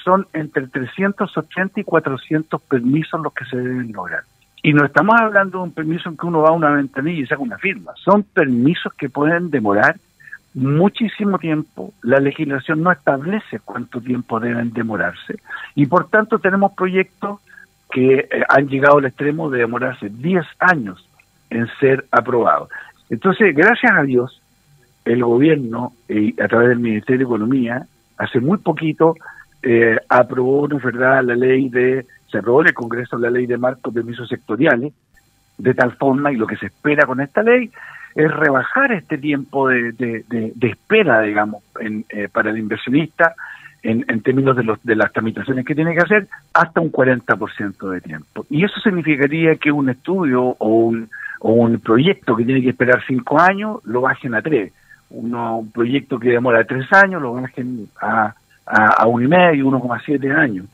son entre 380 y 400 permisos los que se deben lograr. Y no estamos hablando de un permiso en que uno va a una ventanilla y saca una firma. Son permisos que pueden demorar muchísimo tiempo. La legislación no establece cuánto tiempo deben demorarse. Y por tanto tenemos proyectos que han llegado al extremo de demorarse 10 años en ser aprobados. Entonces, gracias a Dios, el gobierno, a través del Ministerio de Economía, hace muy poquito aprobó, ¿no es verdad?, se aprobó en el Congreso la ley de marco de permisos sectoriales, de tal forma, y lo que se espera con esta ley, es rebajar este tiempo de espera, digamos, para el inversionista, en términos de las tramitaciones que tiene que hacer, hasta un 40% de tiempo. Y eso significaría que un estudio o un proyecto que tiene que esperar 5 años, lo bajen a 3. Un proyecto que demora 3 años, lo bajen a 1,5, 1,7 años.